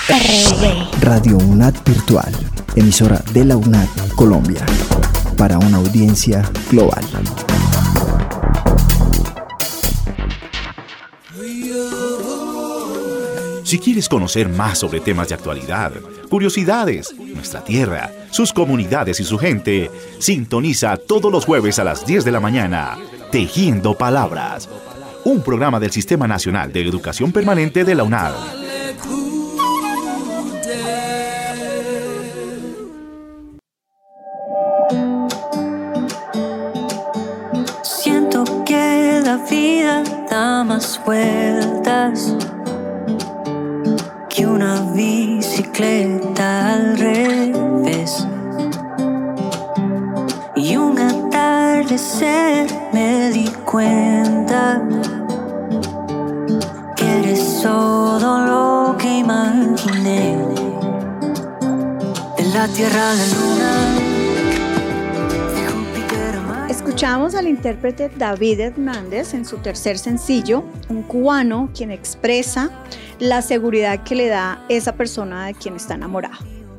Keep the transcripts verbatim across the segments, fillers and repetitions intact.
Radio UNAD Virtual, emisora de la UNAD Colombia, para una audiencia global. Si quieres conocer más sobre temas de actualidad, curiosidades, nuestra tierra, sus comunidades y su gente, sintoniza todos los jueves a las diez de la mañana, Tejiendo Palabras, un programa del Sistema Nacional de Educación Permanente de la UNAD. Siento que la vida da más vueltas que una bicicleta al revés. Y un atardecer me di cuenta que eres todo lo que imaginé. De la tierra a la luna. Escuchamos al intérprete David Hernández en su tercer sencillo, un cubano quien expresa la seguridad que le da esa persona de quien está enamorado.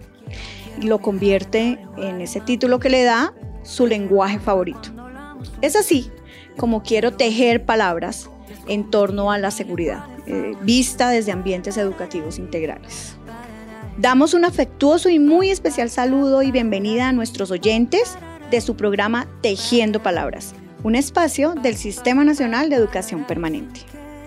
Lo convierte en ese título que le da su lenguaje favorito. Es así como quiero tejer palabras en torno a la seguridad, eh, vista desde ambientes educativos integrales. Damos un afectuoso y muy especial saludo y bienvenida a nuestros oyentes de su programa Tejiendo Palabras, un espacio del Sistema Nacional de Educación Permanente.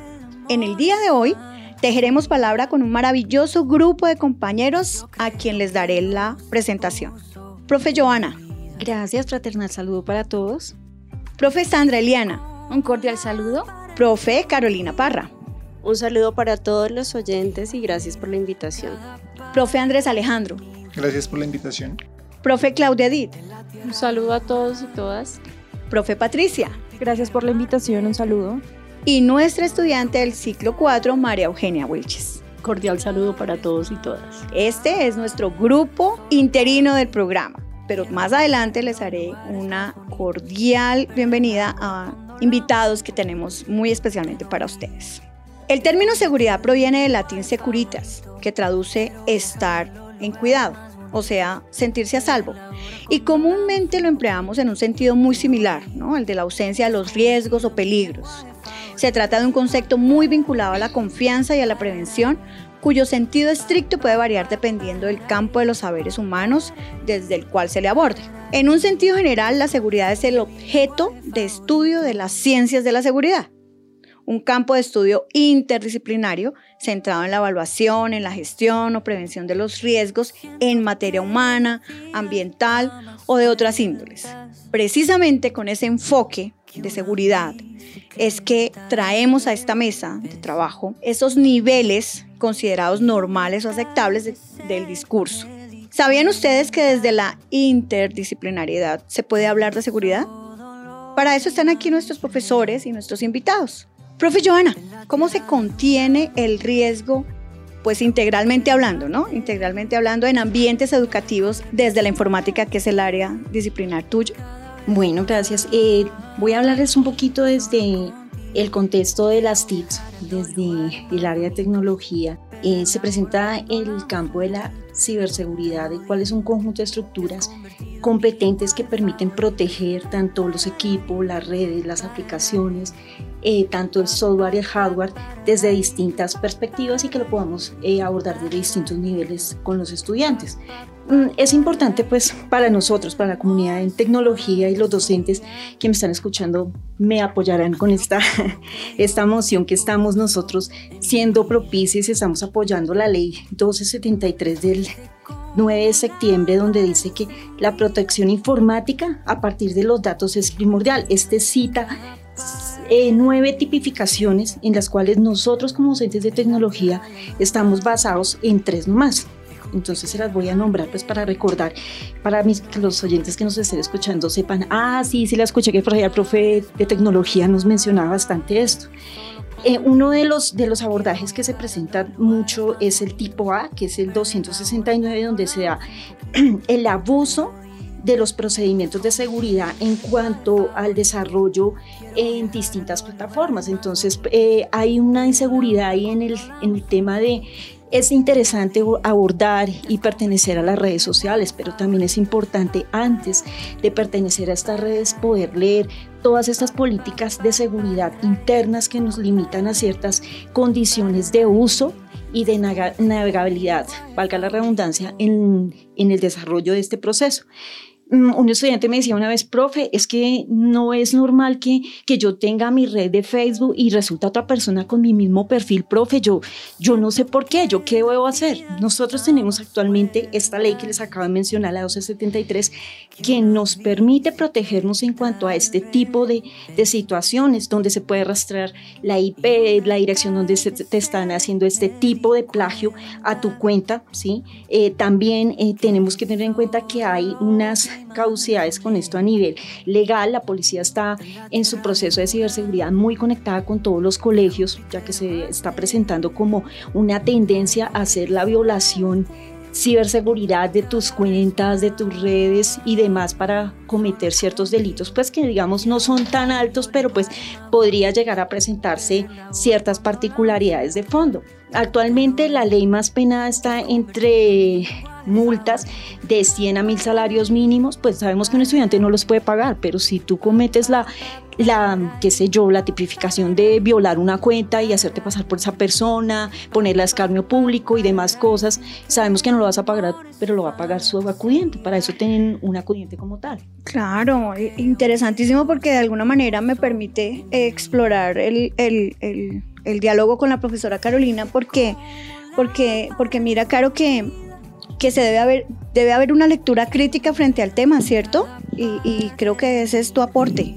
En el día de hoy, tejeremos palabra con un maravilloso grupo de compañeros a quien les daré la presentación. Profe Joana. Gracias, fraternal saludo para todos. Profe Sandra Eliana. Un cordial saludo. Profe Carolina Parra. Un saludo para todos los oyentes y gracias por la invitación. Profe Andrés Alejandro. Gracias por la invitación. Profe Claudia Edith. Un saludo a todos y todas. Profe Patricia. Gracias por la invitación, un saludo. Y nuestra estudiante del ciclo cuatro, María Eugenia Wilches. Cordial saludo para todos y todas. Este es nuestro grupo interino del programa, pero más adelante les haré una cordial bienvenida a invitados que tenemos muy especialmente para ustedes. El término seguridad proviene del latín securitas, que traduce estar en cuidado, o sea, sentirse a salvo. Y comúnmente lo empleamos en un sentido muy similar, ¿no? El de la ausencia de los riesgos o peligros. Se trata de un concepto muy vinculado a la confianza y a la prevención, cuyo sentido estricto puede variar dependiendo del campo de los saberes humanos desde el cual se le aborde. En un sentido general, la seguridad es el objeto de estudio de las ciencias de la seguridad, un campo de estudio interdisciplinario centrado en la evaluación, en la gestión o prevención de los riesgos en materia humana, ambiental o de otras índoles. Precisamente con ese enfoque de seguridad es que traemos a esta mesa de trabajo esos niveles considerados normales o aceptables de, del discurso. ¿Sabían ustedes que desde la interdisciplinariedad se puede hablar de seguridad? Para eso están aquí nuestros profesores y nuestros invitados. Profe Joana, ¿cómo se contiene el riesgo? Pues integralmente hablando, ¿no? Integralmente hablando en ambientes educativos desde la informática, que es el área disciplinar tuyo. Bueno, gracias. Eh, voy a hablarles un poquito desde el contexto de las T I Cs, desde el área de tecnología. Eh, se presenta el campo de la ciberseguridad, el cual es un conjunto de estructuras competentes que permiten proteger tanto los equipos, las redes, las aplicaciones, eh, tanto el software y el hardware desde distintas perspectivas y que lo podamos eh, abordar desde distintos niveles con los estudiantes. Es importante pues para nosotros, para la comunidad en tecnología y los docentes que me están escuchando me apoyarán con esta, esta moción que estamos nosotros siendo propicios y estamos apoyando la ley doce setenta y tres del nueve de septiembre, donde dice que la protección informática a partir de los datos es primordial. Este cita eh, nueve tipificaciones en las cuales nosotros como docentes de tecnología estamos basados en tres nomás. Entonces se las voy a nombrar pues para recordar, para mis, que los oyentes que nos estén escuchando sepan, ah, sí, sí la escuché, que por ahí el profe de tecnología nos mencionaba bastante esto. Eh, uno de los, de los abordajes que se presentan mucho es el tipo A, que es el doscientos sesenta y nueve, donde se da el abuso de los procedimientos de seguridad en cuanto al desarrollo en distintas plataformas. Entonces eh, hay una inseguridad ahí en el, en el tema de Es interesante abordar y pertenecer a las redes sociales, pero también es importante antes de pertenecer a estas redes poder leer todas estas políticas de seguridad internas que nos limitan a ciertas condiciones de uso y de navegabilidad, valga la redundancia, en, en el desarrollo de este proceso. Un estudiante me decía una vez, profe, es que no es normal que, que yo tenga mi red de Facebook y resulta otra persona con mi mismo perfil, profe, yo, yo no sé por qué, yo qué debo hacer. Nosotros tenemos actualmente esta ley que les acabo de mencionar, la doce setenta y tres, que nos permite protegernos en cuanto a este tipo de, de situaciones, donde se puede rastrear la I P, la dirección donde se, te están haciendo este tipo de plagio a tu cuenta, ¿sí? Eh, también eh, tenemos que tener en cuenta que hay unas causidades con esto a nivel legal. La policía está en su proceso de ciberseguridad muy conectada con todos los colegios, ya que se está presentando como una tendencia a hacer la violación ciberseguridad de tus cuentas, de tus redes y demás para cometer ciertos delitos, pues que digamos no son tan altos, pero pues podría llegar a presentarse ciertas particularidades de fondo. Actualmente la ley más penada está entre multas de cien a mil salarios mínimos, pues sabemos que un estudiante no los puede pagar, pero si tú cometes la, la, qué sé yo, la tipificación de violar una cuenta y hacerte pasar por esa persona, ponerla a escarnio público y demás cosas, sabemos que no lo vas a pagar, pero lo va a pagar su acudiente, para eso tienen un acudiente como tal. Claro, interesantísimo porque de alguna manera me permite explorar el, el, el, el diálogo con la profesora Carolina, porque, porque, porque mira, Caro, que que se debe haber, debe haber una lectura crítica frente al tema, ¿cierto? Y, y creo que ese es tu aporte.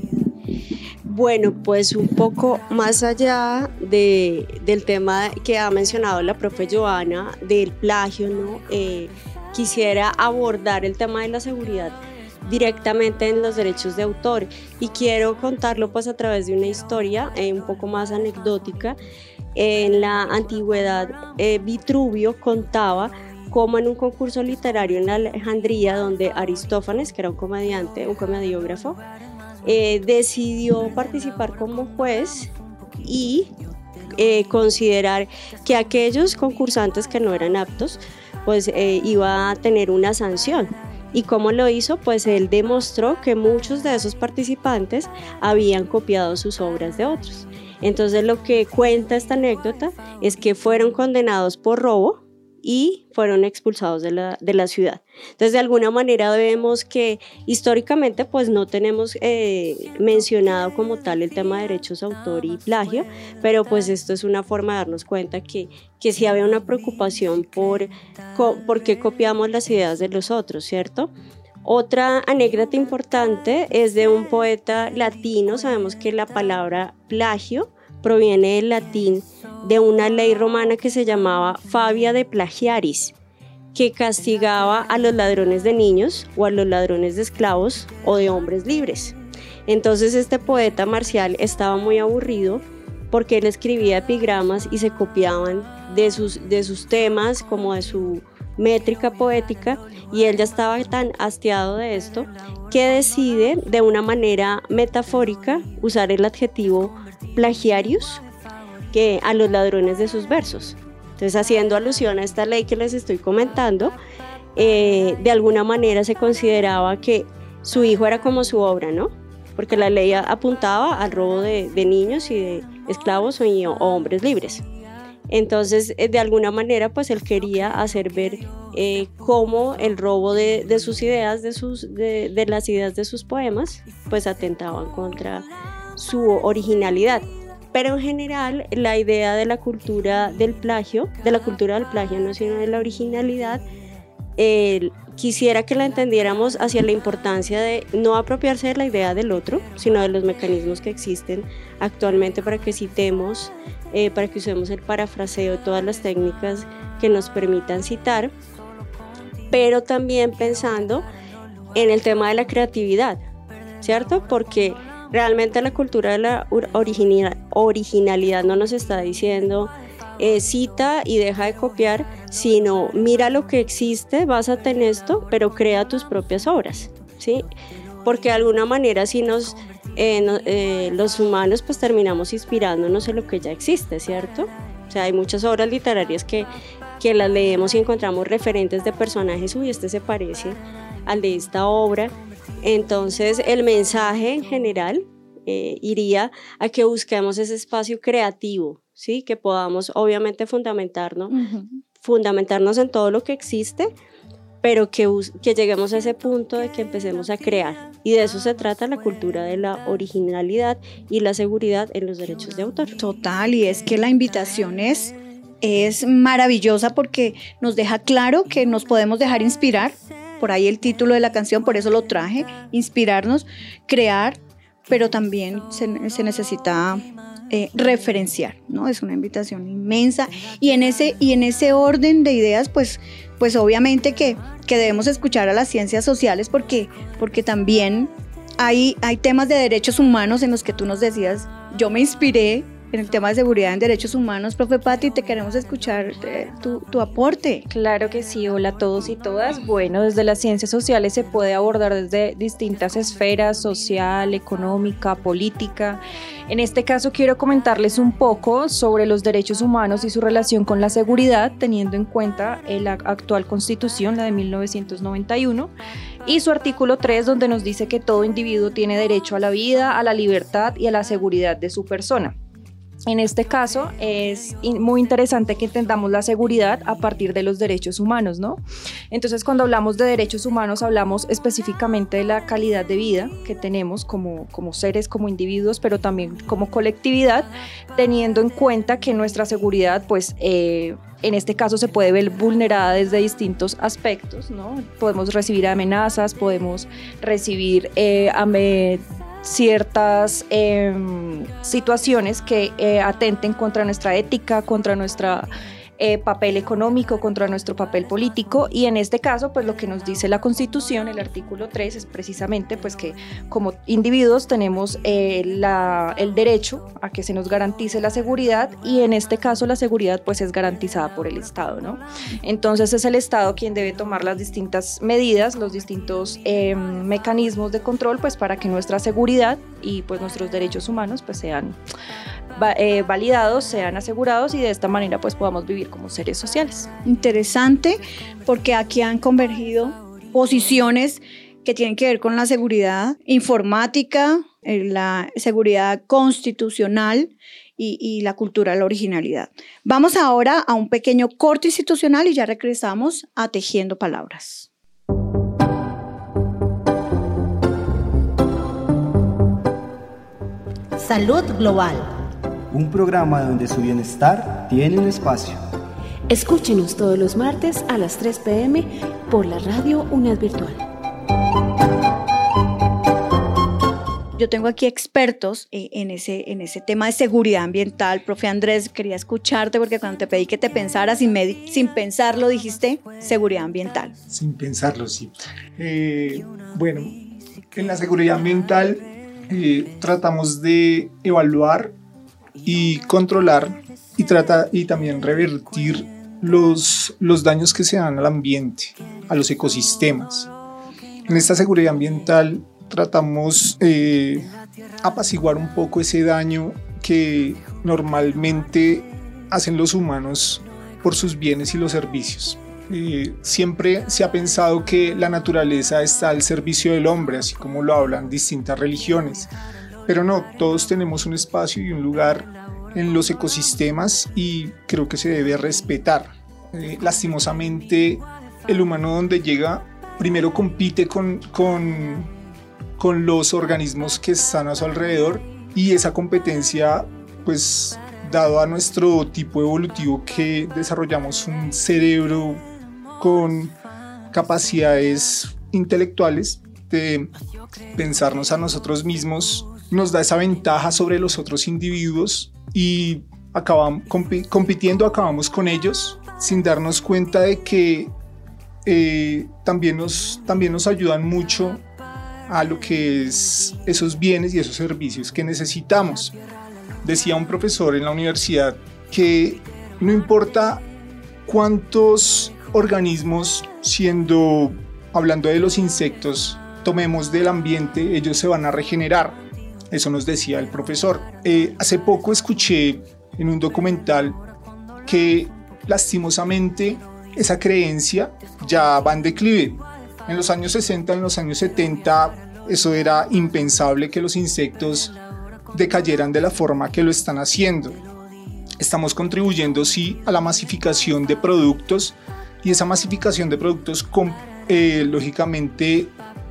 Bueno, pues un poco más allá de, del tema que ha mencionado la profe Joana, del plagio, ¿no? Eh, quisiera abordar el tema de la seguridad directamente en los derechos de autor y quiero contarlo pues a través de una historia eh, un poco más anecdótica. En la antigüedad, eh, Vitruvio contaba como en un concurso literario en Alejandría, donde Aristófanes, que era un comediante, un comediógrafo, eh, decidió participar como juez y eh, considerar que aquellos concursantes que no eran aptos, pues eh, iba a tener una sanción. ¿Y cómo lo hizo? Pues él demostró que muchos de esos participantes habían copiado sus obras de otros. Entonces lo que cuenta esta anécdota es que fueron condenados por robo y fueron expulsados de la, de la ciudad. Entonces, de alguna manera vemos que históricamente pues no tenemos eh, mencionado como tal el tema de derechos de autor y plagio, pero pues esto es una forma de darnos cuenta que, que sí había una preocupación por, por qué copiamos las ideas de los otros, ¿cierto? Otra anécdota importante es de un poeta latino. Sabemos que la palabra plagio proviene del latín de una ley romana que se llamaba Fabia de Plagiaris, que castigaba a los ladrones de niños o a los ladrones de esclavos o de hombres libres. Entonces este poeta marcial estaba muy aburrido porque él escribía epigramas y se copiaban de sus, de sus temas como de su métrica poética, y él ya estaba tan hastiado de esto que decide de una manera metafórica usar el adjetivo plagiarius que a los ladrones de sus versos. Entonces, haciendo alusión a esta ley que les estoy comentando, eh, de alguna manera se consideraba que su hijo era como su obra, ¿no? Porque la ley apuntaba al robo de, de niños y de esclavos o, o hombres libres. Entonces, de alguna manera, pues él quería hacer ver eh, cómo el robo de, de sus ideas, de, sus, de, de las ideas de sus poemas, pues atentaban contra su originalidad. Pero en general, la idea de la cultura del plagio, de la cultura del plagio, no sino de la originalidad, eh, quisiera que la entendiéramos hacia la importancia de no apropiarse de la idea del otro, sino de los mecanismos que existen actualmente para que citemos, eh, para que usemos el parafraseo, todas las técnicas que nos permitan citar, pero también pensando en el tema de la creatividad, ¿cierto? Porque realmente la cultura de la original, originalidad no nos está diciendo eh, cita y deja de copiar, sino mira lo que existe, básate en esto, pero crea tus propias obras, ¿sí? Porque de alguna manera si nos, eh, no, eh, los humanos pues terminamos inspirándonos en lo que ya existe, ¿cierto? O sea, hay muchas obras literarias que, que las leemos y encontramos referentes de personajes, uy, este se parece al de esta obra. Entonces el mensaje en general eh, iría a que busquemos ese espacio creativo, ¿sí? Que podamos obviamente fundamentarnos, uh-huh. fundamentarnos en todo lo que existe, pero que, que lleguemos a ese punto de que empecemos a crear. Y de eso se trata la cultura de la originalidad y la seguridad en los derechos de autor. Total, y es que la invitación es, es maravillosa porque nos deja claro que nos podemos dejar inspirar. Por ahí el título de la canción, por eso lo traje, inspirarnos, crear, pero también se, se necesita eh, referenciar, ¿no? Es una invitación inmensa y en ese, y en ese orden de ideas, pues, pues obviamente que, que debemos escuchar a las ciencias sociales porque, porque también hay, hay temas de derechos humanos en los que tú nos decías, yo me inspiré en el tema de seguridad en derechos humanos. Profe Pati, te queremos escuchar eh, tu, tu aporte. Claro que sí, hola a todos y todas. Bueno, desde las ciencias sociales se puede abordar desde distintas esferas, social, económica, política. En este caso quiero comentarles un poco sobre los derechos humanos y su relación con la seguridad, teniendo en cuenta la actual Constitución, la de mil novecientos noventa y uno, y su artículo tres, donde nos dice que todo individuo tiene derecho a la vida, a la libertad y a la seguridad de su persona. En este caso es muy interesante que entendamos la seguridad a partir de los derechos humanos, ¿no? Entonces, cuando hablamos de derechos humanos, hablamos específicamente de la calidad de vida que tenemos como, como seres, como individuos, pero también como colectividad, teniendo en cuenta que nuestra seguridad, pues, eh, en este caso se puede ver vulnerada desde distintos aspectos, ¿no? Podemos recibir amenazas, podemos recibir eh, ame- ciertas eh, situaciones que eh, atenten contra nuestra ética, contra nuestra eh, papel económico, contra nuestro papel político, y en este caso pues lo que nos dice la Constitución, el artículo tres, es precisamente pues que como individuos tenemos eh, la, el derecho a que se nos garantice la seguridad, y en este caso la seguridad pues es garantizada por el Estado, ¿no? Entonces es el Estado quien debe tomar las distintas medidas, los distintos eh, mecanismos de control pues para que nuestra seguridad y pues nuestros derechos humanos pues sean va, eh, validados, sean asegurados, y de esta manera pues podamos vivir como seres sociales. Interesante, porque aquí han convergido posiciones que tienen que ver con la seguridad informática, la seguridad constitucional y, y la cultura de la originalidad. Vamos ahora a un pequeño corte institucional y ya regresamos a Tejiendo Palabras. Salud Global. Un programa donde su bienestar tiene un espacio. Escúchenos todos los martes a las tres pe eme por la radio UNED Virtual. Yo tengo aquí expertos en ese, en ese tema de seguridad ambiental. Profe Andrés, quería escucharte porque cuando te pedí que te pensaras, sin, med- sin pensarlo dijiste seguridad ambiental. Sin pensarlo, sí. Eh, bueno, en la seguridad ambiental eh, tratamos de evaluar y controlar y, trata, y también revertir los, los daños que se dan al ambiente, a los ecosistemas. En esta seguridad ambiental tratamos eh, apaciguar un poco ese daño que normalmente hacen los humanos por sus bienes y los servicios. Eh, siempre se ha pensado que la naturaleza está al servicio del hombre, así como lo hablan distintas religiones, pero no, todos tenemos un espacio y un lugar en los ecosistemas y creo que se debe respetar. Eh, lastimosamente, el humano donde llega primero compite con, con, con los organismos que están a su alrededor, y esa competencia, pues dado a nuestro tipo evolutivo que desarrollamos un cerebro con capacidades intelectuales de pensarnos a nosotros mismos, nos da esa ventaja sobre los otros individuos y acabamos comp- compitiendo acabamos con ellos sin darnos cuenta de que eh, también, nos, también nos ayudan mucho a lo que es esos bienes y esos servicios que necesitamos. Decía un profesor en la universidad que no importa cuántos organismos, siendo, hablando de los insectos, tomemos del ambiente, ellos se van a regenerar. Eso nos decía el profesor. Eh, hace poco escuché en un documental que lastimosamente esa creencia ya va en declive. En los años sesenta, en los años setenta, eso era impensable que los insectos decayeran de la forma que lo están haciendo. Estamos contribuyendo, sí, a la masificación de productos, y esa masificación de productos, con, eh, lógicamente,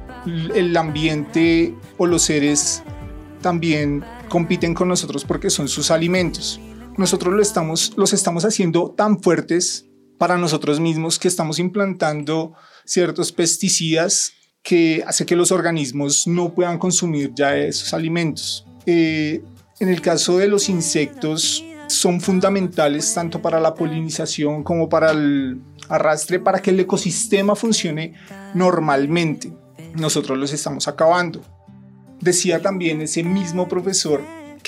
el ambiente o los seres también compiten con nosotros porque son sus alimentos. Nosotros lo estamos, los estamos haciendo tan fuertes para nosotros mismos que estamos implantando ciertos pesticidas que hace que los organismos no puedan consumir ya esos alimentos. Eh, en el caso de los insectos, son fundamentales tanto para la polinización como para el arrastre, para que el ecosistema funcione normalmente. Nosotros los estamos acabando. Decía también ese mismo profesor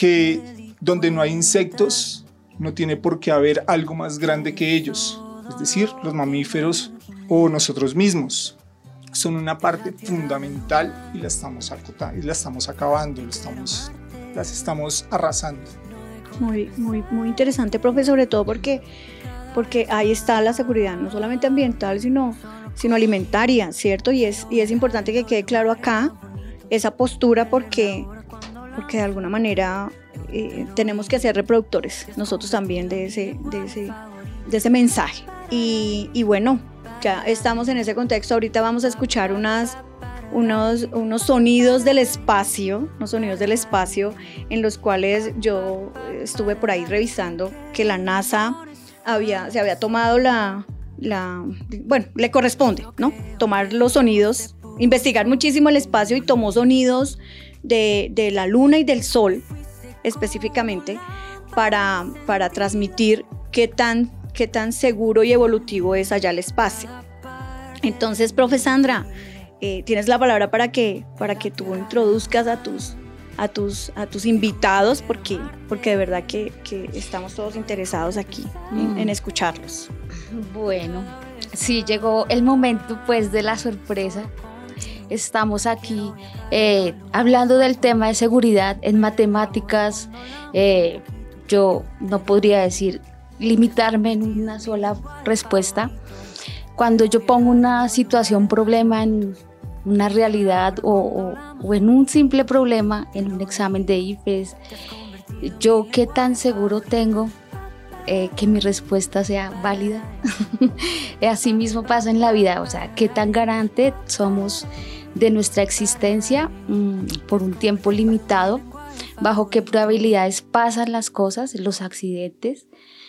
que donde no hay insectos no tiene por qué haber algo más grande que ellos, es decir, los mamíferos o nosotros mismos. Son una parte fundamental y la estamos acotando, y la estamos acabando, lo estamos, las estamos arrasando. Muy, muy, muy interesante, profe, sobre todo porque, porque ahí está la seguridad, no solamente ambiental, sino, sino alimentaria, ¿cierto? Y es, y es importante que quede claro acá esa postura porque, porque de alguna manera eh, tenemos que ser reproductores nosotros también de ese, de ese, de ese mensaje. Y, y bueno, ya estamos en ese contexto. Ahorita vamos a escuchar unas, unos, unos sonidos del espacio, unos sonidos del espacio en los cuales yo estuve por ahí revisando que la NASA había, se había tomado la, la, bueno, le corresponde, ¿no? Tomar los sonidos, investigar muchísimo el espacio y tomó sonidos de, de la Luna y del Sol específicamente para, para transmitir qué tan qué tan seguro y evolutivo es allá el espacio. Entonces, profe Sandra, eh, tienes la palabra para que, para que tú introduzcas a tus, a tus, a tus invitados, porque, porque de verdad que, que estamos todos interesados aquí en, Mm. en escucharlos. Bueno, sí, llegó el momento pues de la sorpresa. Estamos aquí eh, hablando del tema de seguridad en matemáticas. Eh, yo no podría decir limitarme en una sola respuesta. Cuando yo pongo una situación, problema en una realidad o, o, o en un simple problema en un examen de I F E S, yo qué tan seguro tengo eh, que mi respuesta sea válida. Así mismo pasa en la vida, o sea, qué tan garante somos de nuestra existencia mmm, por un tiempo limitado, bajo qué probabilidades pasan las cosas, los accidentes.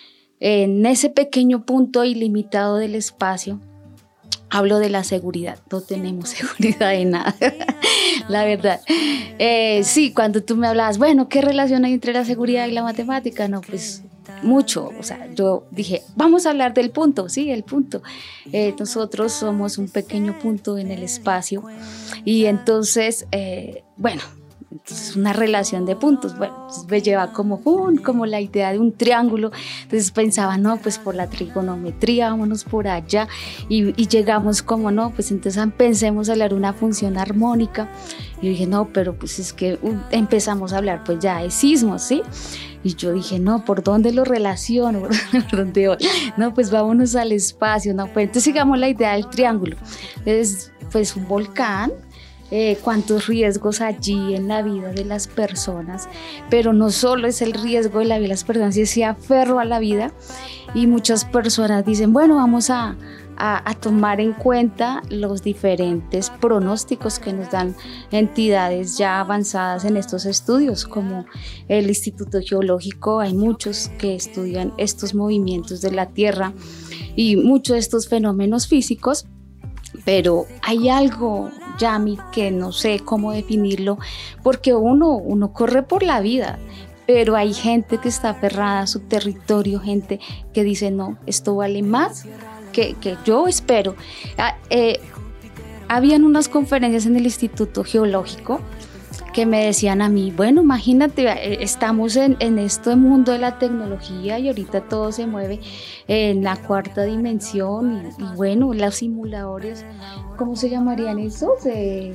En ese pequeño punto ilimitado del espacio, hablo de la seguridad. No tenemos seguridad de nada, la verdad. Eh, sí, cuando tú me hablabas, bueno, ¿qué relación hay entre la seguridad y la matemática? No, pues mucho. O sea, yo dije, vamos a hablar del punto, sí, el punto. Eh, nosotros somos un pequeño punto en el espacio y entonces, eh, bueno, entonces una relación de puntos, bueno, me lleva como, um, como la idea de un triángulo. Entonces pensaba, no, pues por la trigonometría, vámonos por allá y, y llegamos como, no, pues entonces pensemos a hablar una función armónica. Y yo dije, no, pero pues es que um, empezamos a hablar pues ya de sismos, ¿sí? Y yo dije, no, ¿por dónde lo relaciono? ¿Por dónde voy? No, pues vámonos al espacio, no, pues entonces sigamos la idea del triángulo. Entonces, pues un volcán, Eh, cuántos riesgos allí en la vida de las personas, pero no solo es el riesgo de la vida de las personas, es ese aferro a la vida, y muchas personas dicen, bueno, vamos a, a, a tomar en cuenta los diferentes pronósticos que nos dan entidades ya avanzadas en estos estudios, como el Instituto Geológico. Hay muchos que estudian estos movimientos de la Tierra y muchos de estos fenómenos físicos. Pero hay algo, Yami, que no sé cómo definirlo, porque uno, uno corre por la vida, pero hay gente que está aferrada a su territorio, gente que dice, no, esto vale más que, que yo espero. Ah, eh, habían unas conferencias en el Instituto Geológico que me decían a mí, bueno, imagínate, estamos en, en este mundo de la tecnología y ahorita todo se mueve en la cuarta dimensión y, y bueno, los simuladores, ¿cómo se llamarían esos? Eh,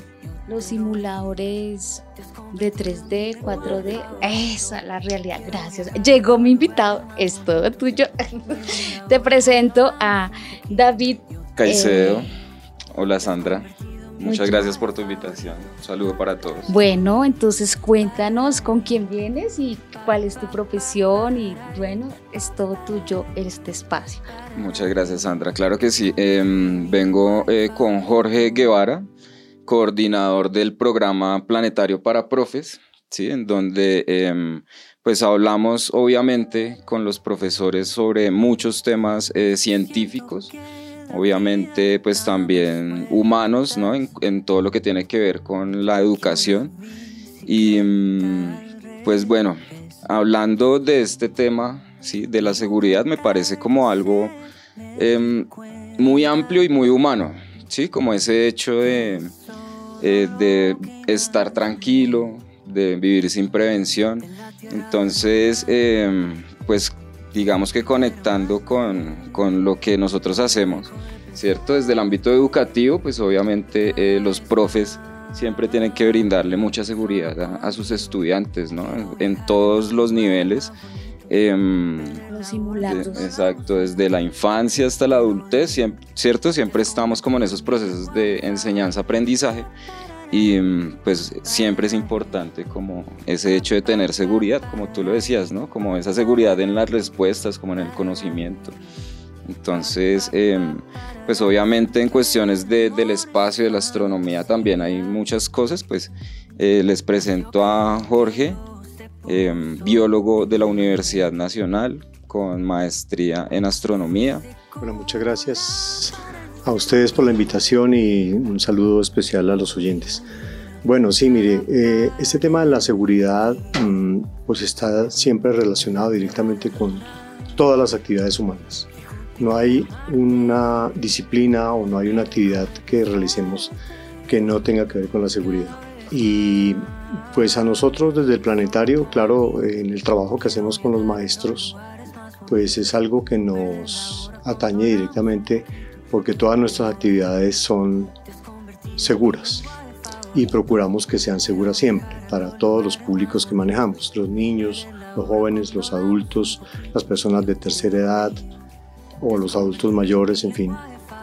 los simuladores de tres D, cuatro D, esa es la realidad. Gracias. Llegó mi invitado, es todo tuyo. Te presento a David Caicedo. Eh, Hola Sandra, muchas mucho. gracias por tu invitación. Un saludo para todos. Bueno, entonces cuéntanos con quién vienes y cuál es tu profesión y bueno, es todo tuyo este espacio. Muchas gracias Sandra, claro que sí. Eh, vengo eh, con Jorge Guevara, coordinador del programa Planetario para Profes, ¿sí? En donde eh, pues hablamos obviamente con los profesores sobre muchos temas eh, científicos, obviamente pues también humanos, ¿no? En, en todo lo que tiene que ver con la educación. Y pues bueno, hablando de este tema, ¿sí? De la seguridad, me parece como algo eh, muy amplio y muy humano, ¿sí? Como ese hecho de, eh, de estar tranquilo, de vivir sin prevención. Entonces, eh, pues digamos que conectando con, con lo que nosotros hacemos, ¿cierto? Desde el ámbito educativo, pues obviamente eh, los profes siempre tienen que brindarle mucha seguridad a, a sus estudiantes, ¿no? En, en todos los niveles. Eh, los simulacros. De, exacto, desde la infancia hasta la adultez, siempre, ¿cierto? Siempre estamos como en esos procesos de enseñanza-aprendizaje y pues siempre es importante como ese hecho de tener seguridad, como tú lo decías, ¿no? Como esa seguridad en las respuestas, como en el conocimiento. Entonces, eh, pues obviamente en cuestiones de, del espacio, de la astronomía también hay muchas cosas, pues eh, les presento a Jorge, eh, biólogo de la Universidad Nacional con maestría en astronomía. Bueno, muchas gracias a ustedes por la invitación y un saludo especial a los oyentes. Bueno, sí, mire, eh, este tema de la seguridad mmm, pues está siempre relacionado directamente con todas las actividades humanas. No hay una disciplina o no hay una actividad que realicemos que no tenga que ver con la seguridad. Y pues a nosotros desde el planetario, claro, en el trabajo que hacemos con los maestros, pues es algo que nos atañe directamente porque todas nuestras actividades son seguras y procuramos que sean seguras siempre para todos los públicos que manejamos, los niños, los jóvenes, los adultos, las personas de tercera edad o los adultos mayores, en fin.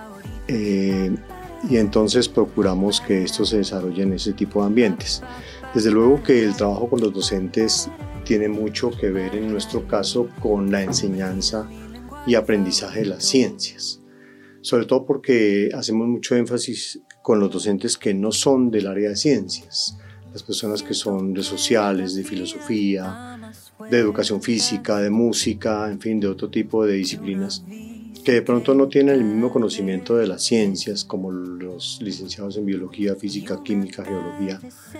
Eh, y entonces procuramos que esto se desarrolle en ese tipo de ambientes. Desde luego que el trabajo con los docentes tiene mucho que ver en nuestro caso con la enseñanza y aprendizaje de las ciencias, sobre todo porque hacemos mucho énfasis con los docentes que no son del área de ciencias, las personas que son de sociales, de filosofía, de educación física, de música, en fin, de otro tipo de disciplinas, que de pronto no tienen el mismo conocimiento de las ciencias, como los licenciados en biología, física, química, geología,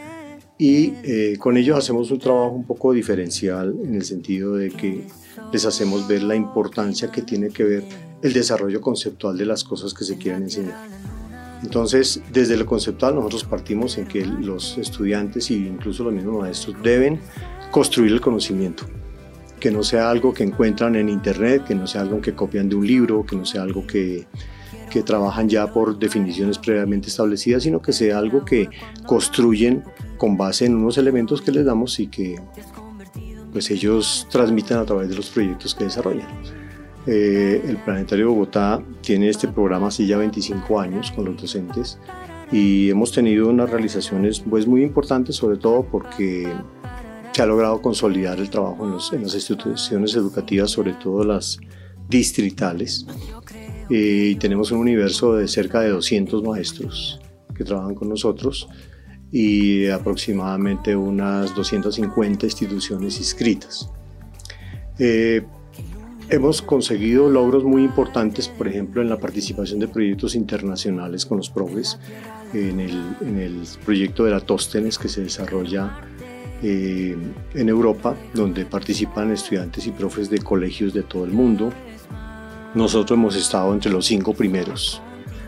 y eh, con ellos hacemos un trabajo un poco diferencial en el sentido de que les hacemos ver la importancia que tiene que ver el desarrollo conceptual de las cosas que se quieren enseñar. Entonces, desde lo conceptual nosotros partimos en que los estudiantes e incluso los mismos maestros deben construir el conocimiento, que no sea algo que encuentran en internet, que no sea algo que copian de un libro, que no sea algo que, que trabajan ya por definiciones previamente establecidas, sino que sea algo que construyen con base en unos elementos que les damos y que pues ellos transmiten a través de los proyectos que desarrollan. Eh, el Planetario Bogotá tiene este programa hace ya veinticinco años con los docentes y hemos tenido unas realizaciones pues, muy importantes, sobre todo porque se ha logrado consolidar el trabajo en, los, en las instituciones educativas, sobre todo las distritales. Eh, y tenemos un universo de cerca de doscientos maestros que trabajan con nosotros y aproximadamente unas doscientas cincuenta instituciones inscritas. Eh, hemos conseguido logros muy importantes, por ejemplo, en la participación de proyectos internacionales con los profes, en el, en el proyecto de la Tóstenes que se desarrolla Eh, en Europa, donde participan estudiantes y profes de colegios de todo el mundo. Nosotros hemos estado entre los cinco primeros,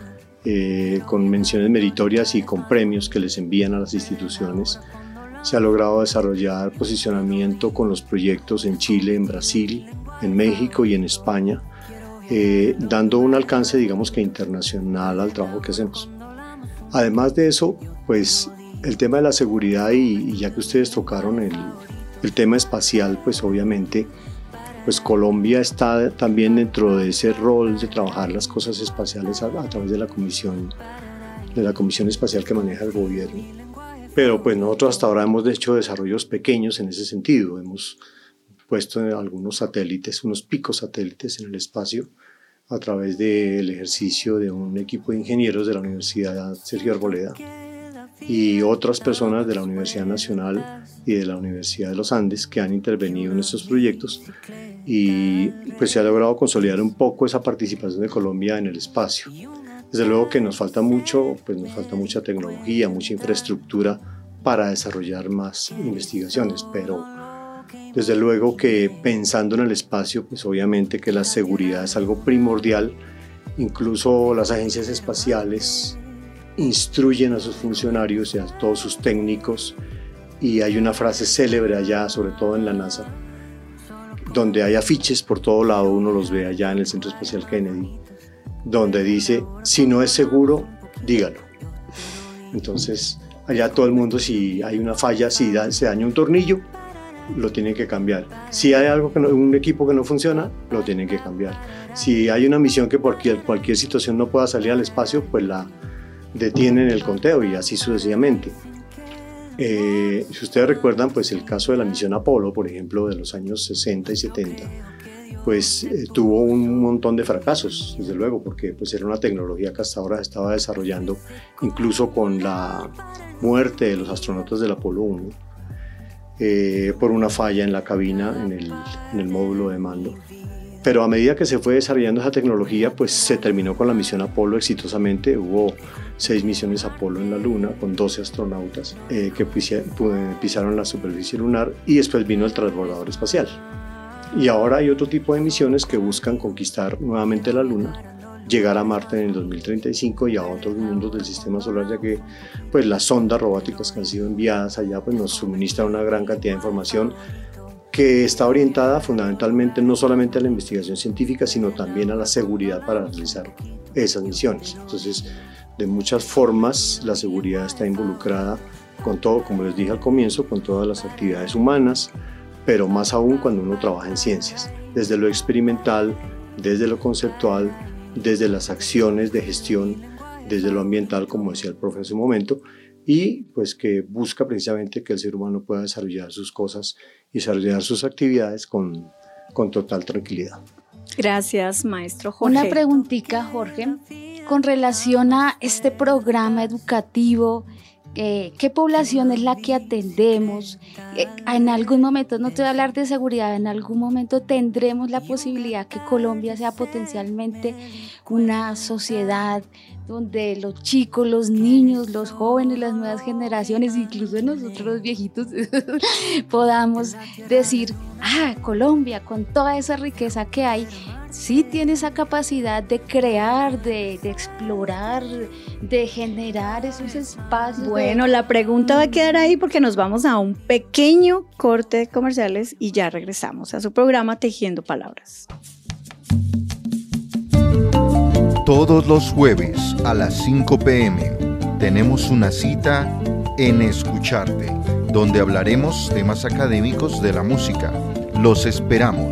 eh, con menciones meritorias y con premios que les envían a las instituciones. Se ha logrado desarrollar posicionamiento con los proyectos en Chile, en Brasil, en México y en España, eh, dando un alcance, digamos que internacional al trabajo que hacemos. Además de eso, pues el tema de la seguridad y, y ya que ustedes tocaron el, el tema espacial, pues obviamente pues Colombia está también dentro de ese rol de trabajar las cosas espaciales a, a través de la comisión, de la comisión espacial que maneja el gobierno. Pero pues nosotros hasta ahora hemos hecho desarrollos pequeños en ese sentido. Hemos puesto algunos satélites, unos picos satélites en el espacio a través del ejercicio de un equipo de ingenieros de la Universidad Sergio Arboleda y otras personas de la Universidad Nacional y de la Universidad de los Andes que han intervenido en estos proyectos, y pues se ha logrado consolidar un poco esa participación de Colombia en el espacio. Desde luego que nos falta mucho, pues nos falta mucha tecnología, mucha infraestructura para desarrollar más investigaciones, pero desde luego que pensando en el espacio, pues obviamente que la seguridad es algo primordial. Incluso las agencias espaciales instruyen a sus funcionarios y a todos sus técnicos, y hay una frase célebre allá, sobre todo en la NASA, donde hay afiches por todo lado, uno los ve allá en el Centro Espacial Kennedy, donde dice, si no es seguro, dígalo. Entonces, allá todo el mundo, si hay una falla, si da, se daña un tornillo, lo tienen que cambiar. Si hay algo que no, un equipo que no funciona, lo tienen que cambiar. Si hay una misión que por cualquier, cualquier situación no pueda salir al espacio, pues la detienen el conteo y así sucesivamente. Eh, si ustedes recuerdan, pues el caso de la misión Apolo, por ejemplo, de los años sesenta y setenta, pues eh, tuvo un montón de fracasos, desde luego, porque pues era una tecnología que hasta ahora se estaba desarrollando, incluso con la muerte de los astronautas del Apolo uno, eh, por una falla en la cabina, en el, en el módulo de mando. Pero a medida que se fue desarrollando esa tecnología, pues se terminó con la misión Apolo exitosamente. Hubo seis misiones Apolo en la Luna con doce astronautas eh, que pisaron la superficie lunar, y después vino el transbordador espacial. Y ahora hay otro tipo de misiones que buscan conquistar nuevamente la Luna, llegar a Marte en el dos mil treinta y cinco y a otros mundos del sistema solar, ya que pues, las sondas robóticas que han sido enviadas allá pues, nos suministran una gran cantidad de información que está orientada fundamentalmente no solamente a la investigación científica, sino también a la seguridad para realizar esas misiones. Entonces, de muchas formas, la seguridad está involucrada con todo, como les dije al comienzo, con todas las actividades humanas, pero más aún cuando uno trabaja en ciencias, desde lo experimental, desde lo conceptual, desde las acciones de gestión, desde lo ambiental, como decía el profe en su momento, y pues que busca precisamente que el ser humano pueda desarrollar sus cosas y desarrollar sus actividades con, con total tranquilidad. Gracias, maestro Jorge. Una preguntita, Jorge, con relación a este programa educativo, eh, ¿qué población es la que atendemos? Eh, en algún momento, no te voy a hablar de seguridad, en algún momento tendremos la posibilidad que Colombia sea potencialmente una sociedad donde los chicos, los niños, los jóvenes, las nuevas generaciones, incluso nosotros los viejitos, podamos decir, ah, Colombia, con toda esa riqueza que hay, sí tiene esa capacidad de crear, de, de explorar, de generar esos espacios. Bueno, de... la pregunta va a quedar ahí porque nos vamos a un pequeño corte de comerciales y ya regresamos a su programa Tejiendo Palabras. Todos los jueves a las cinco pe eme tenemos una cita en Escucharte, donde hablaremos temas académicos de la música. Los esperamos.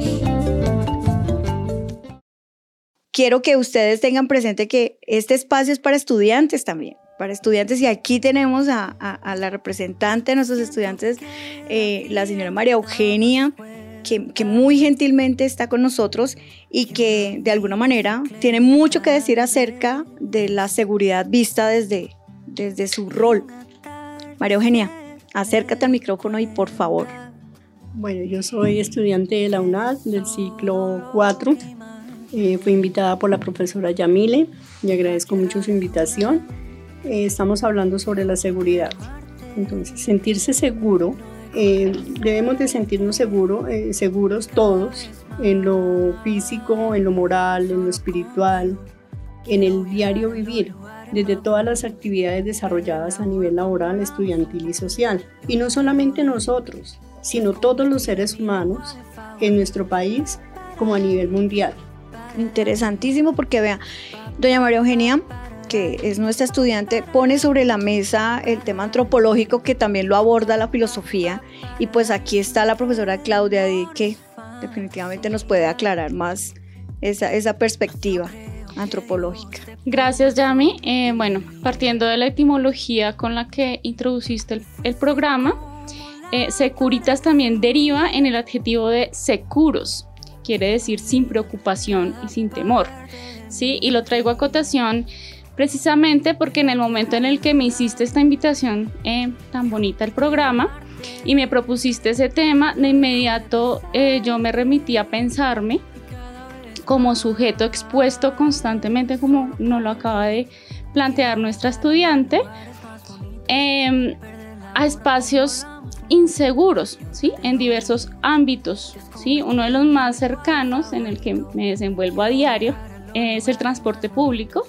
Quiero que ustedes tengan presente que este espacio es para estudiantes también, para estudiantes, y aquí tenemos a, a, a la representante de nuestros estudiantes, eh, la señora María Eugenia, Que, que muy gentilmente está con nosotros y que de alguna manera tiene mucho que decir acerca de la seguridad vista desde, desde su rol. María Eugenia, acércate al micrófono y por favor. Bueno, yo soy estudiante de la UNAD del ciclo cuatro. Eh, fui invitada por la profesora Yamile y agradezco mucho su invitación. Eh, estamos hablando sobre la seguridad. Entonces, sentirse seguro. Eh, debemos de sentirnos seguro, eh, seguros todos, en lo físico, en lo moral, en lo espiritual, en el diario vivir, desde todas las actividades desarrolladas a nivel laboral, estudiantil y social. Y no solamente nosotros, sino todos los seres humanos en nuestro país como a nivel mundial. Interesantísimo, porque vea, doña María Eugenia que es nuestra estudiante, pone sobre la mesa el tema antropológico que también lo aborda la filosofía, y pues aquí está la profesora Claudia Di, que definitivamente nos puede aclarar más esa, esa perspectiva antropológica. Gracias, Yami. Eh, bueno, partiendo de la etimología con la que introduciste el, el programa, eh, securitas también deriva en el adjetivo de securos, quiere decir sin preocupación y sin temor, ¿sí? Y lo traigo a cotación precisamente porque en el momento en el que me hiciste esta invitación eh, tan bonita al programa y me propusiste ese tema, de inmediato eh, yo me remití a pensarme como sujeto expuesto constantemente, como nos lo acaba de plantear nuestra estudiante, eh, a espacios inseguros, ¿sí? En diversos ámbitos, ¿sí? Uno de los más cercanos en el que me desenvuelvo a diario eh, es el transporte público,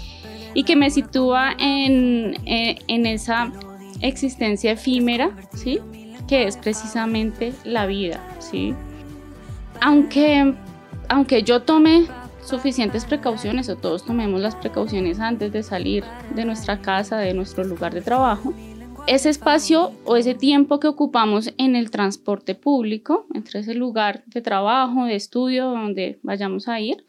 y que me sitúa en, eh, en esa existencia efímera, ¿sí? Que es precisamente la vida, ¿sí? Aunque, aunque yo tome suficientes precauciones, o todos tomemos las precauciones antes de salir de nuestra casa, de nuestro lugar de trabajo, ese espacio o ese tiempo que ocupamos en el transporte público, entre ese lugar de trabajo, de estudio, donde vayamos a ir,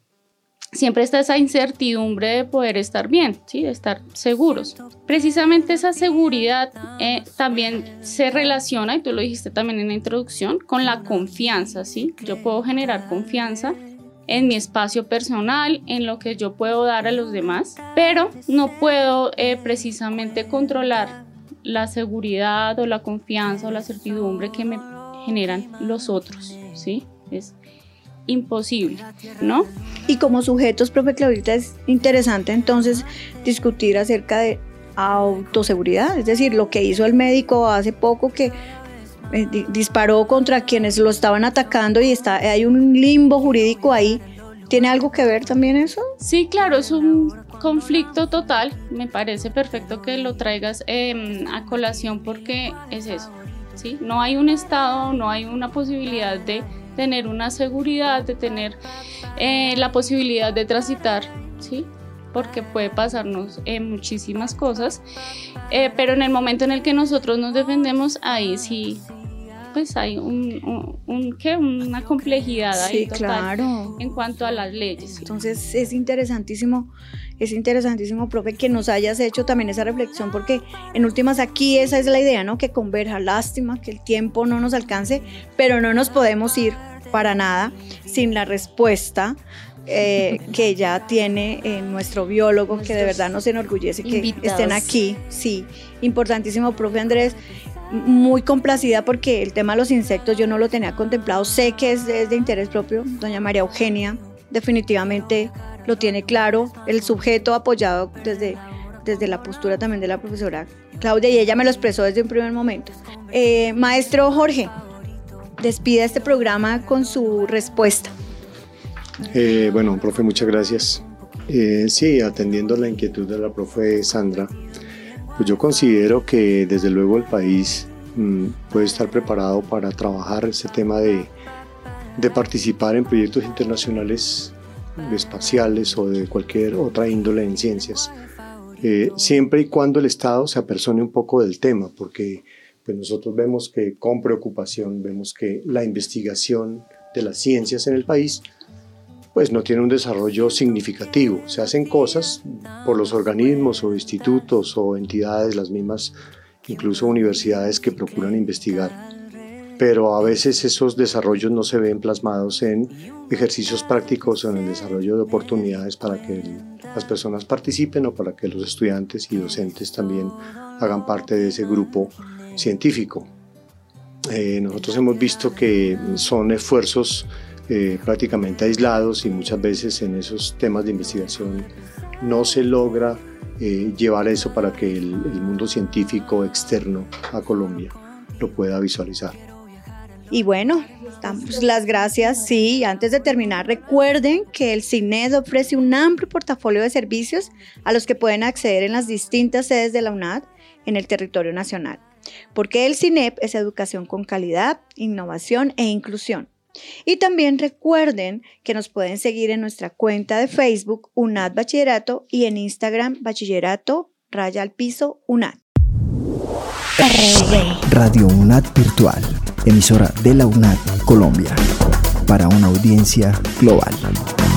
siempre está esa incertidumbre de poder estar bien, ¿sí? De estar seguros. Precisamente esa seguridad eh, también se relaciona, y tú lo dijiste también en la introducción, con la confianza, ¿sí? Yo puedo generar confianza en mi espacio personal, en lo que yo puedo dar a los demás, pero no puedo eh, precisamente controlar la seguridad o la confianza o la certidumbre que me generan los otros, ¿sí? Es imposible, ¿no? Y como sujetos, profe Claudita, es interesante entonces discutir acerca de autoseguridad, es decir, lo que hizo el médico hace poco, que eh, di- disparó contra quienes lo estaban atacando, y está, hay un limbo jurídico ahí. ¿Tiene algo que ver también eso? Sí, claro, es un conflicto total. Me parece perfecto que lo traigas eh, a colación, porque es eso, ¿sí? No hay un estado, no hay una posibilidad de tener una seguridad, de tener eh, la posibilidad de transitar, ¿sí? Porque puede pasarnos eh, muchísimas cosas, eh, pero en el momento en el que nosotros nos defendemos, ahí sí, pues hay un, un, un ¿qué? Una complejidad ahí Sí, total, claro, en cuanto a las leyes. Entonces es interesantísimo, es interesantísimo, profe, que nos hayas hecho también esa reflexión, porque en últimas aquí esa es la idea, ¿no? Que converja. Lástima que el tiempo no nos alcance, pero no nos podemos ir para nada sin la respuesta eh, que ya tiene eh, nuestro biólogo, que de verdad nos enorgullece que invitados. estén aquí. Sí, importantísimo, profe Andrés. Muy complacida porque el tema de los insectos yo no lo tenía contemplado. Sé que es de, es de interés propio. Doña María Eugenia definitivamente lo tiene claro. El sujeto apoyado desde, desde la postura también de la profesora Claudia, y ella me lo expresó desde un primer momento. Eh, maestro Jorge, despida este programa con su respuesta. Eh, bueno, profe, muchas gracias. Eh, sí, atendiendo la inquietud de la profe Sandra, pues yo considero que desde luego el país mmm, puede estar preparado para trabajar ese tema de, de participar en proyectos internacionales espaciales o de cualquier otra índole en ciencias, eh, siempre y cuando el Estado se apersone un poco del tema, porque pues nosotros vemos que con preocupación vemos que la investigación de las ciencias en el país pues no tiene un desarrollo significativo. Se hacen cosas por los organismos o institutos o entidades, las mismas, incluso universidades, que procuran investigar, pero a veces esos desarrollos no se ven plasmados en ejercicios prácticos o en el desarrollo de oportunidades para que el, las personas participen, o para que los estudiantes y docentes también hagan parte de ese grupo científico. Eh, nosotros hemos visto que son esfuerzos Eh, prácticamente aislados, y muchas veces en esos temas de investigación no se logra eh, llevar eso para que el, el mundo científico externo a Colombia lo pueda visualizar. Y bueno, damos las gracias. Sí, antes de terminar, recuerden que el CINED ofrece un amplio portafolio de servicios a los que pueden acceder en las distintas sedes de la UNAD en el territorio nacional, porque el CINEP es educación con calidad, innovación e inclusión. Y también recuerden que nos pueden seguir en nuestra cuenta de Facebook UNAD Bachillerato y en Instagram Bachillerato raya al piso UNAD. Radio UNAD Virtual, emisora de la UNAD Colombia, para una audiencia global.